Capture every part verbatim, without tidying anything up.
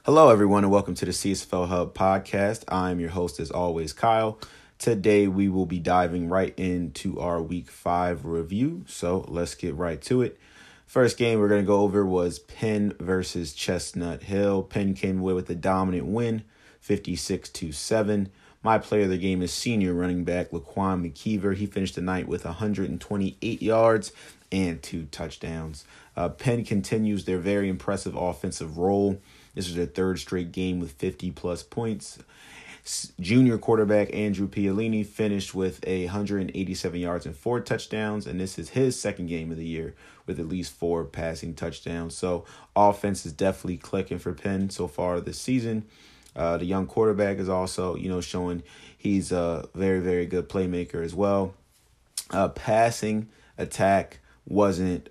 Hello, everyone, and welcome to the C S F L Hub podcast. I'm your host, as always, Kyle. Today, we will be diving right into our Week five review, so let's get right to it. First game we're going to go over was Penn versus Chestnut Hill. Penn came away with a dominant win, fifty-six to seven. My player of the game is senior running back Laquan McKeever. He finished the night with one hundred twenty-eight yards and two touchdowns. Uh, Penn continues their very impressive offensive role. This is their third straight game with fifty-plus points. Junior quarterback Andrew Piolini finished with one hundred eighty-seven yards and four touchdowns, and this is his second game of the year with at least four passing touchdowns. So offense is definitely clicking for Penn so far this season. Uh, the young quarterback is also, you know, showing he's a very, very good playmaker as well. Uh, passing attack wasn't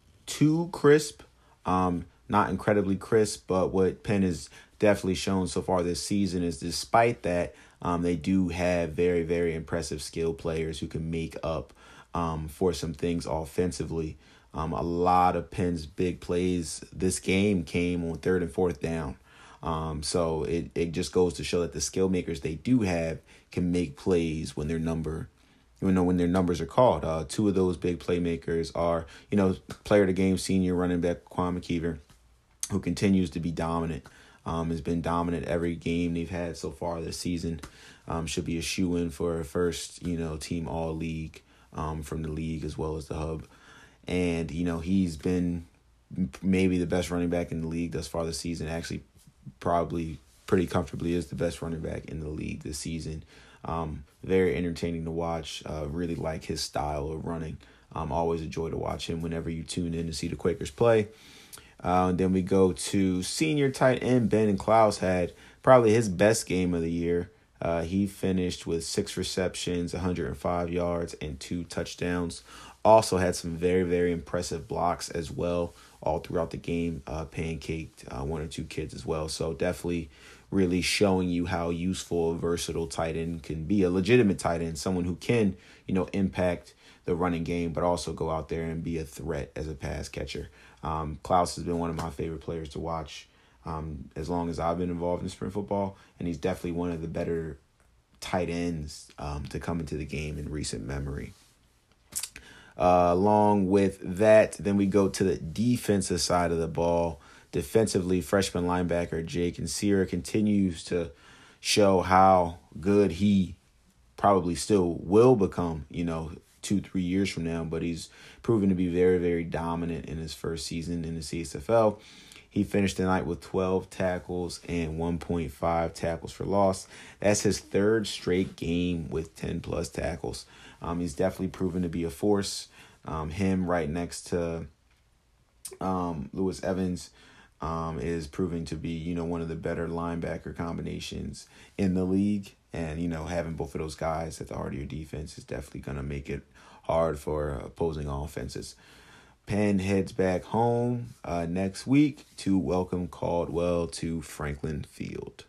too crisp, um, not incredibly crisp, but what Penn has definitely shown so far this season is despite that, um, they do have very, very impressive skill players who can make up um, for some things offensively. Um, a lot of Penn's big plays this game came on third and fourth down. Um, so it, it just goes to show that the skill makers they do have can make plays when their number, you know, when their numbers are called. Uh, two of those big playmakers are, you know, player of the game, senior running back Laquan McKeever, who continues to be dominant. Um, has been dominant every game they've had so far this season. Um, should be a shoo-in for a first, you know, team all-league um, from the league as well as the hub. And, you know, he's been maybe the best running back in the league thus far this season. Actually, probably pretty comfortably is the best running back in the league this season. Um, very entertaining to watch. Uh, really like his style of running. Um, always a joy to watch him whenever you tune in to see the Quakers play. Uh, and then we go to senior tight end Ben Klaus had probably his best game of the year. Uh, he finished with six receptions, one hundred five yards, and two touchdowns. Also had some very, very impressive blocks as well all throughout the game. Uh, pancaked uh, one or two kids as well. So definitely really showing you how useful a versatile tight end can be. A legitimate tight end, someone who can, you know, impact the running game, but also go out there and be a threat as a pass catcher. Um, Klaus has been one of my favorite players to watch um, as long as I've been involved in spring football, and he's definitely one of the better tight ends um, to come into the game in recent memory. Uh, along with that, then we go to the defensive side of the ball. Defensively, freshman linebacker Jake Insira continues to show how good he probably still will become, you know, two, three years from now, but he's proven to be very, very dominant in his first season in the C S F L. He finished the night with twelve tackles and one point five tackles for loss. That's his third straight game with ten plus tackles. Um, he's definitely proven to be a force. Um, him right next to um, Lewis Evans um, is proving to be, you know, one of the better linebacker combinations in the league. And, you know, having both of those guys at the heart of your defense is definitely going to make it hard for opposing offenses. Penn heads back home uh, next week to welcome Caldwell to Franklin Field.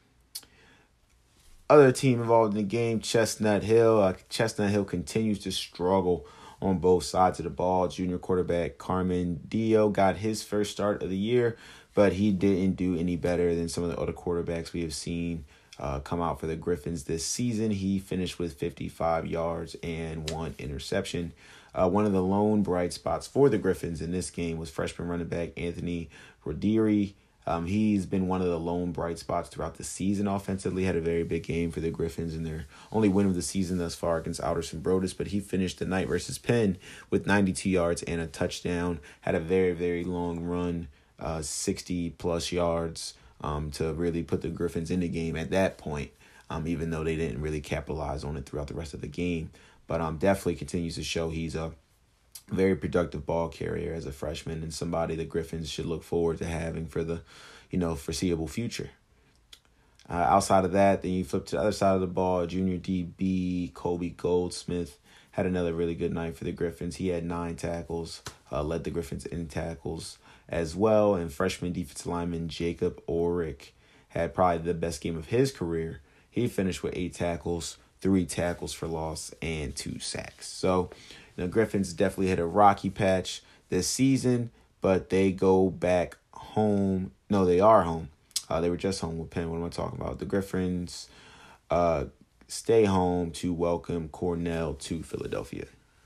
Other team involved in the game, Chestnut Hill. Uh, Chestnut Hill continues to struggle on both sides of the ball. Junior quarterback Carmen Dio got his first start of the year, but he didn't do any better than some of the other quarterbacks we have seen uh, come out for the Griffins this season. He finished with fifty-five yards and one interception. Uh, one of the lone bright spots for the Griffins in this game was freshman running back Anthony Rodiri. Um, he's been one of the lone bright spots throughout the season offensively. Had a very big game for the Griffins in their only win of the season thus far against Alderson Broaddus, but he finished the night versus Penn with ninety-two yards and a touchdown. Had a very, very long run, uh, sixty-plus yards um, to really put the Griffins in the game at that point, um, even though they didn't really capitalize on it throughout the rest of the game. But um, definitely continues to show he's a very productive ball carrier as a freshman and somebody the Griffins should look forward to having for the, you know, foreseeable future. Uh, outside of that, then you flip to the other side of the ball. Junior D B Kobe Goldsmith had another really good night for the Griffins. He had nine tackles, uh, led the Griffins in tackles as well. And freshman defensive lineman Jacob Orrick had probably the best game of his career. He finished with eight tackles, three tackles for loss, and two sacks. So, the Griffins definitely hit a rocky patch this season, but they go back home. No, they are home Uh, they were just home with Penn. What am I talking about? The Griffins uh, stay home to welcome Cornell to Philadelphia.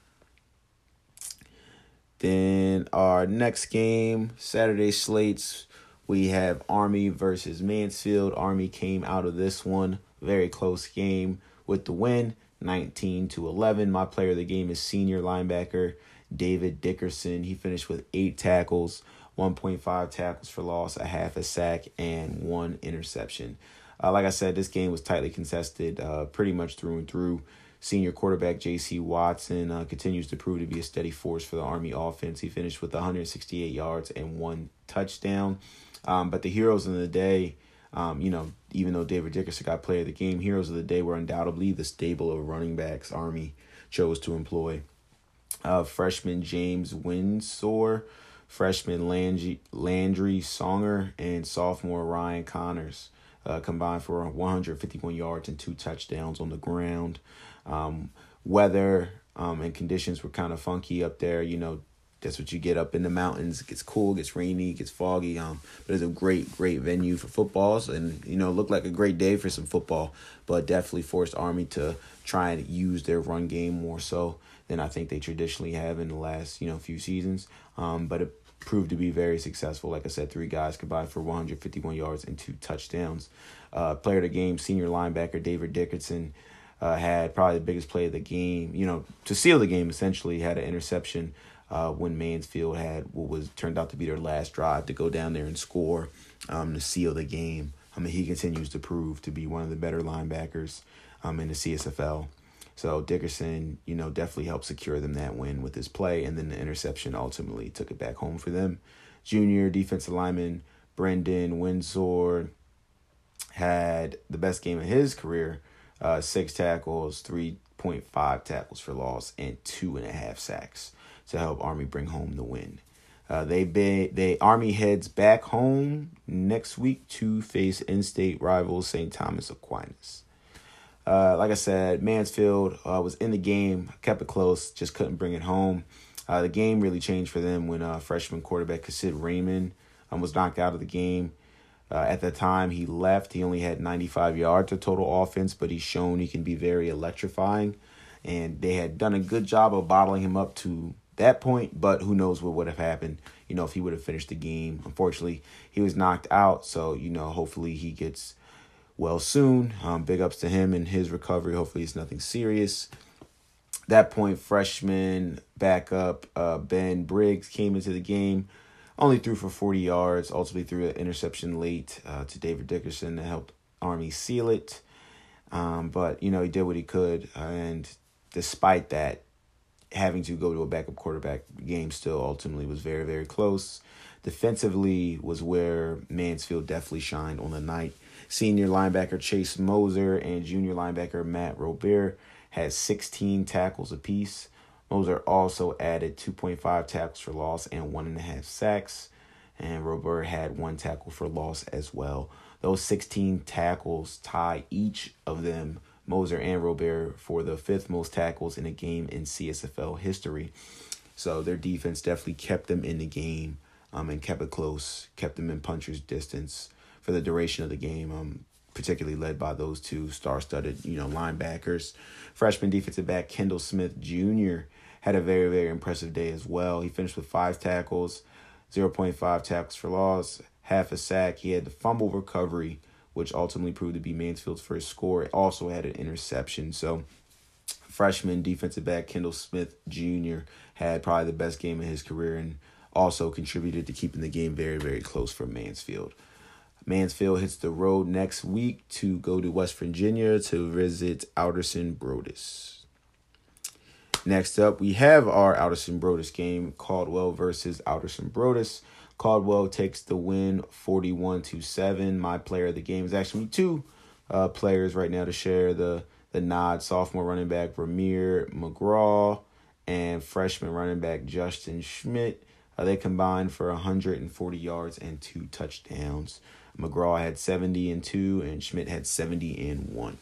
Then our next game, Saturday slates, we have Army versus Mansfield. Army came out of this one, very close game with the win, nineteen to eleven. My player of the game is senior linebacker David Dickerson. He finished with eight tackles, one point five tackles for loss, a half a sack, and one interception. Uh, like I said, this game was tightly contested uh, pretty much through and through. Senior quarterback J C Watson uh, continues to prove to be a steady force for the Army offense. He finished with one hundred sixty-eight yards and one touchdown. Um, but the heroes of the day, um, you know, even though David Dickerson got player of the game, heroes of the day were undoubtedly the stable of running backs Army chose to employ. Uh, freshman James Windsor, freshman Landry, Landry Songer, and sophomore Ryan Connors uh, combined for one hundred fifty-one yards and two touchdowns on the ground. Um, weather um, and conditions were kind of funky up there. You know, that's what you get up in the mountains. It gets cool, it gets rainy, it gets foggy. Um, but it's a great, great venue for footballs. And, you know, it looked like a great day for some football, but definitely forced Army to try and use their run game more so than I think they traditionally have in the last, you know, few seasons. Um, but it proved to be very successful. Like I said, three guys combined for one hundred fifty-one yards and two touchdowns. Uh, player of the game, senior linebacker David Dickerson, uh, had probably the biggest play of the game, you know, to seal the game, essentially. Had an interception uh, when Mansfield had what was turned out to be their last drive to go down there and score um, to seal the game. I mean, he continues to prove to be one of the better linebackers um, in the C S F L. So Dickerson, you know, definitely helped secure them that win with his play, and then the interception ultimately took it back home for them. Junior defensive lineman Brendan Windsor had the best game of his career, uh, six tackles, three point five tackles for loss, and two and a half sacks to help Army bring home the win. Uh, they be, they Army heads back home next week to face in-state rivals Saint Thomas Aquinas. Uh, like I said, Mansfield uh, was in the game, kept it close, just couldn't bring it home. Uh, the game really changed for them when uh, freshman quarterback Kassid Raymond um, was knocked out of the game. Uh, at the time he left, he only had ninety-five yards of total offense, but he's shown he can be very electrifying. And they had done a good job of bottling him up to that point, but who knows what would have happened, you know, if he would have finished the game. Unfortunately, he was knocked out, so, you know, hopefully he gets well soon. Um, big ups to him and his recovery. Hopefully it's nothing serious. That point, freshman backup uh, Ben Briggs came into the game, only threw for forty yards, ultimately threw an interception late uh, to David Dickerson that helped Army seal it. Um, but, you know, he did what he could, and despite that, having to go to a backup quarterback game still ultimately was very, very close. Defensively was where Mansfield definitely shined on the night. Senior linebacker Chase Moser and junior linebacker Matt Robert had sixteen tackles apiece. Moser also added two point five tackles for loss and one and a half sacks. And Robert had one tackle for loss as well. Those sixteen tackles tie each of them, Moser and Robert, for the fifth most tackles in a game in C S F L history. So their defense definitely kept them in the game um, and kept it close, kept them in puncher's distance for the duration of the game, um, particularly led by those two star-studded, you know, linebackers. Freshman defensive back Kendall Smith Junior had a very, very impressive day as well. He finished with five tackles, zero point five tackles for loss, half a sack. He had the fumble recovery, which ultimately proved to be Mansfield's first score. It also had an interception. So freshman defensive back Kendall Smith Junior had probably the best game of his career and also contributed to keeping the game very, very close for Mansfield. Mansfield hits the road next week to go to West Virginia to visit Alderson Broaddus. Next up, we have our Alderson Broaddus game, Caldwell versus Alderson Broaddus. Caldwell takes the win forty-one to seven. My player of the game is actually two uh, players right now to share the, the nod. Sophomore running back Ramir McGraw and freshman running back Justin Schmidt. Uh, they combined for one hundred forty yards and two touchdowns. McGraw had seventy and two, and Schmidt had seventy and one.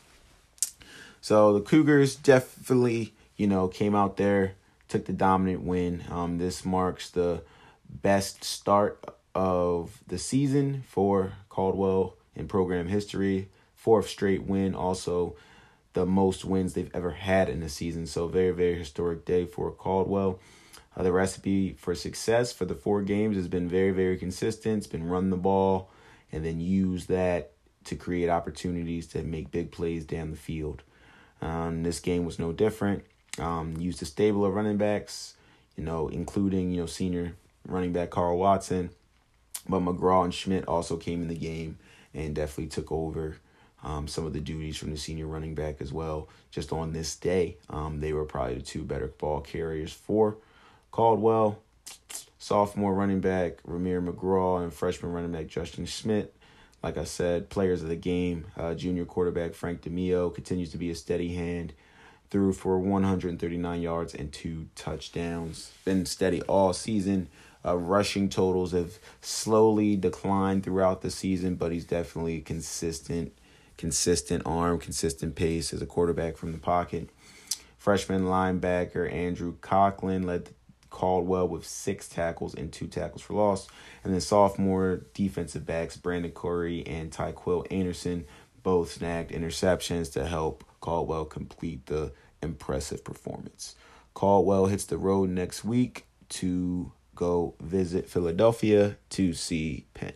So the Cougars definitely, you know, came out there, took the dominant win. Um, this marks the best start of the season for Caldwell in program history. Fourth straight win, also the most wins they've ever had in a season. So very, very historic day for Caldwell. Uh, the recipe for success for the four games has been very, very consistent. It's been run the ball and then use that to create opportunities to make big plays down the field. Um, this game was no different. Um, used a stable of running backs, you know, including, you know, senior running back Carl Watson. But McGraw and Schmidt also came in the game and definitely took over um, some of the duties from the senior running back as well. Just on this day, um, they were probably the two better ball carriers for Caldwell. Sophomore running back Ramir McGraw and freshman running back Justin Schmidt. Like I said, players of the game. Uh, junior quarterback Frank DeMio continues to be a steady hand. Threw for one hundred thirty-nine yards and two touchdowns. Been steady all season. Uh, rushing totals have slowly declined throughout the season, but he's definitely consistent, consistent arm, consistent pace as a quarterback from the pocket. Freshman linebacker Andrew Conklin led Caldwell with six tackles and two tackles for loss. And then sophomore defensive backs Brandon Corey and Tyquill Anderson both snagged interceptions to help Caldwell complete the impressive performance. Caldwell hits the road next week to go visit Philadelphia to see Penn.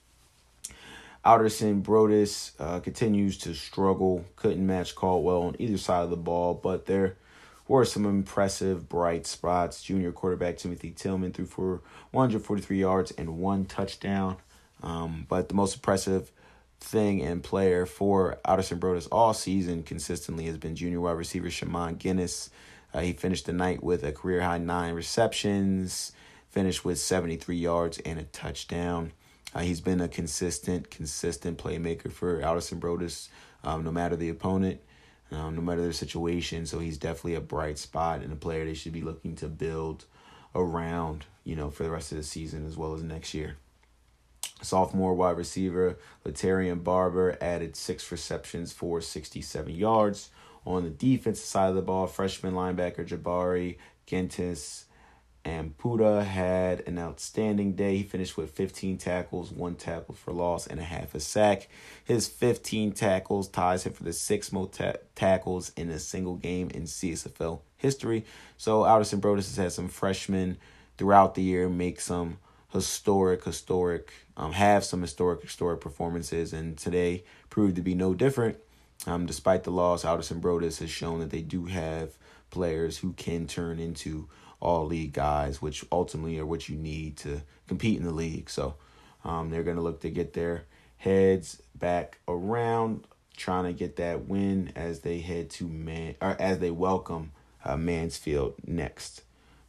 Alderson Brodus uh, continues to struggle. Couldn't match Caldwell on either side of the ball, but there were some impressive bright spots. Junior quarterback Timothy Tillman threw for one hundred forty-three yards and one touchdown. Um, but the most impressive thing and player for Alderson Brodus all season consistently has been junior wide receiver Shimon Guinness. Uh, he finished the night with a career-high nine receptions, finished with seventy-three yards and a touchdown. Uh, he's been a consistent, consistent playmaker for Alderson Brodus, um, no matter the opponent. Um, no matter their situation. So he's definitely a bright spot and a player they should be looking to build around, you know, for the rest of the season as well as next year. Sophomore wide receiver Latarian Barber added six receptions for sixty-seven yards. On the defensive side of the ball, freshman linebacker Jabari Gentis and Puda had an outstanding day. He finished with fifteen tackles, one tackle for loss, and a half a sack. His fifteen tackles ties him for the sixth most ta- tackles in a single game in C S F L history. So Alderson Brodus has had some freshmen throughout the year make some historic, historic, um, have some historic, historic performances, and today proved to be no different. Um, despite the loss, Alderson Brodus has shown that they do have players who can turn into all-league guys, which ultimately are what you need to compete in the league. So um, they're going to look to get their heads back around, trying to get that win as they head to Man or as they welcome uh, Mansfield next.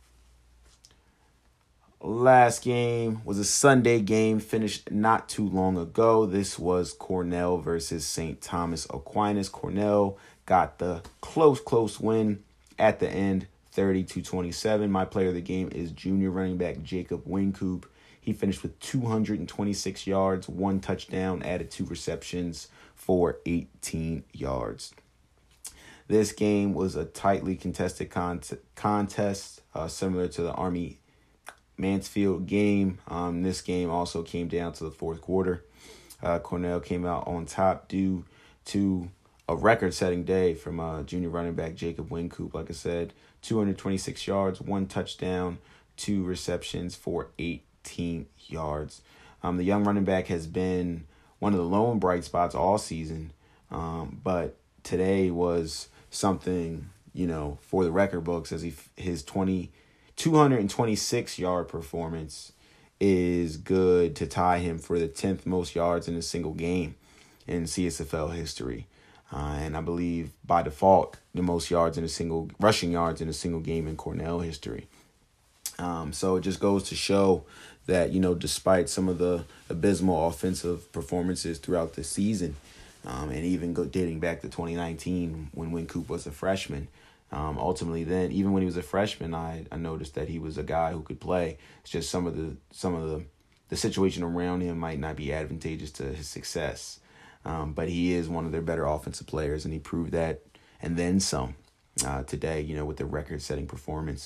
Last game was a Sunday game finished not too long ago. This was Cornell versus Saint Thomas Aquinas. Cornell got the close, close win at the end, thirty to twenty-seven. My player of the game is junior running back Jacob Wincoop. He finished with two hundred twenty-six yards, one touchdown, added two receptions for eighteen yards. This game was a tightly contested con- contest, uh, similar to the Army Mansfield game. Um, this game also came down to the fourth quarter. Uh, Cornell came out on top due to a record-setting day from uh, junior running back Jacob Wincoop. Like I said, two hundred twenty-six yards, one touchdown, two receptions for eighteen yards. Um, the young running back has been one of the lone bright spots all season, um, but today was something, you know, for the record books, as he his twenty, two hundred twenty-six yard performance is good to tie him for the tenth most yards in a single game in C S F L history. Uh, and I believe by default, the most yards in a single rushing yards in a single game in Cornell history. Um, so it just goes to show that, you know, despite some of the abysmal offensive performances throughout the season, um, and even go, dating back to twenty nineteen when Wincoop was a freshman, um, ultimately then, even when he was a freshman, I, I noticed that he was a guy who could play. It's just some of the some of the, the situation around him might not be advantageous to his success. Um, but he is one of their better offensive players, and he proved that and then some uh, today, you know, with the record-setting performance.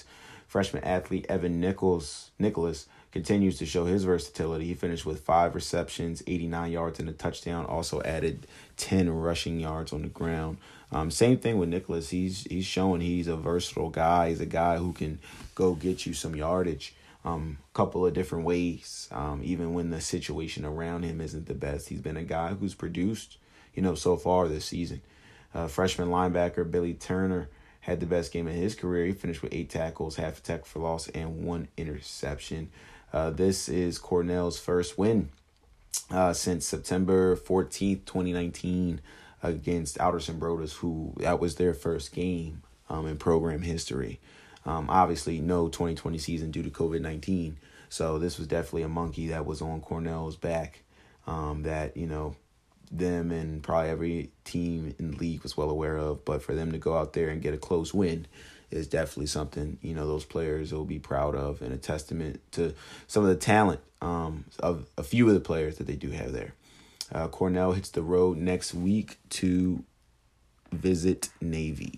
Freshman athlete Evan Nichols Nicholas continues to show his versatility. He finished with five receptions, eighty-nine yards, and a touchdown. Also added ten rushing yards on the ground. Um, same thing with Nicholas. He's he's showing he's a versatile guy. He's a guy who can go get you some yardage a um, couple of different ways. Um, even when the situation around him isn't the best, he's been a guy who's produced, you know, so far this season. Uh, freshman linebacker Billy Turner had the best game of his career. He finished with eight tackles, half a tackle for loss, and one interception. Uh, this is Cornell's first win uh, since September fourteenth, twenty nineteen against Alderson Broaddus, who that was their first game um, in program history. Um, obviously, no twenty twenty season due to covid nineteen. So this was definitely a monkey that was on Cornell's back um, that, you know, them and probably every team in the league was well aware of. But for them to go out there and get a close win is definitely something, you know, those players will be proud of, and a testament to some of the talent um, of a few of the players that they do have there. Uh, Cornell hits the road next week to visit Navy.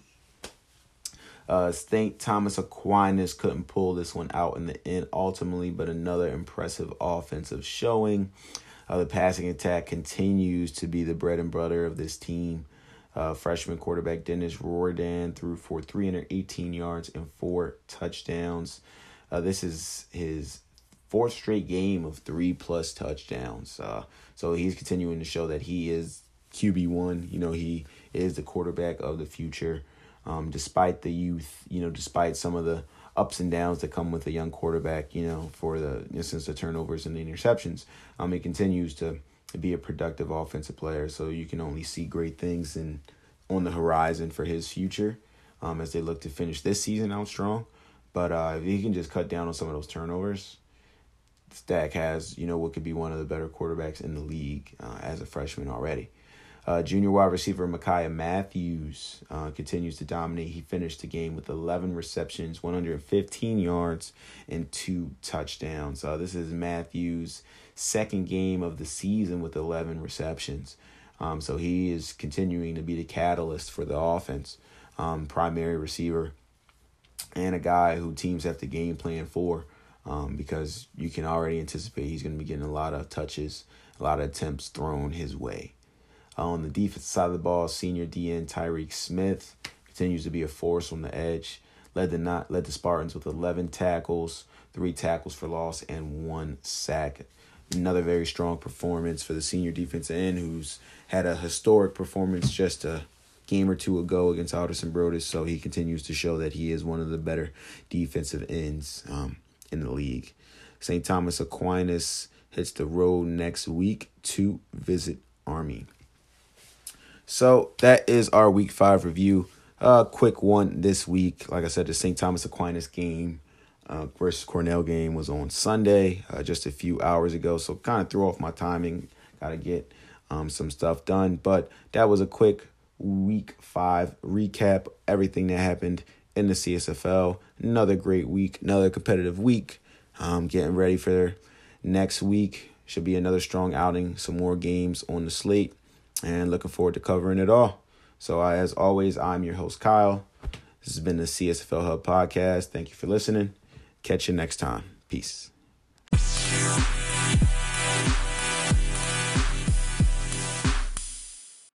Uh, Saint Thomas Aquinas couldn't pull this one out in the end ultimately, but another impressive offensive showing. Uh, the passing attack continues to be the bread and butter of this team. Uh, freshman quarterback Dennis Riordan threw for three hundred eighteen yards and four touchdowns. Uh, this is his fourth straight game of three-plus touchdowns. Uh, so he's continuing to show that he is Q B one. You know, he is the quarterback of the future. Um, despite the youth, you know, despite some of the ups and downs that come with a young quarterback, you know, for the instance, the turnovers and the interceptions, um, he continues to be a productive offensive player. So you can only see great things in, on the horizon for his future um, as they look to finish this season out strong. But uh, if he can just cut down on some of those turnovers, Stack has, you know, what could be one of the better quarterbacks in the league uh, as a freshman already. Uh, junior wide receiver Micaiah Matthews uh, continues to dominate. He finished the game with eleven receptions, one hundred fifteen yards, and two touchdowns. Uh, this is Matthews' second game of the season with eleven receptions. Um, so he is continuing to be the catalyst for the offense, um, primary receiver, and a guy who teams have to game plan for um, because you can already anticipate he's going to be getting a lot of touches, a lot of attempts thrown his way. Uh, on the defensive side of the ball, senior D N Tyreek Smith continues to be a force on the edge. Led the not led the Spartans with eleven tackles, three tackles for loss, and one sack. Another very strong performance for the senior defensive end, who's had a historic performance just a game or two ago against Alderson Broaddus. So he continues to show that he is one of the better defensive ends um, in the league. Saint Thomas Aquinas hits the road next week to visit Army. So that is our week five review. Uh, quick one this week. Like I said, the Saint Thomas Aquinas game uh, versus Cornell game was on Sunday, uh, just a few hours ago. So kind of threw off my timing. Got to get um, some stuff done. But that was a quick week five recap. Everything that happened in the C S F L. Another great week. Another competitive week. Um, getting ready for next week. Should be another strong outing. Some more games on the slate. And looking forward to covering it all. So uh, as always, I'm your host, Kyle. This has been the C S F L Hub Podcast. Thank you for listening. Catch you next time. Peace.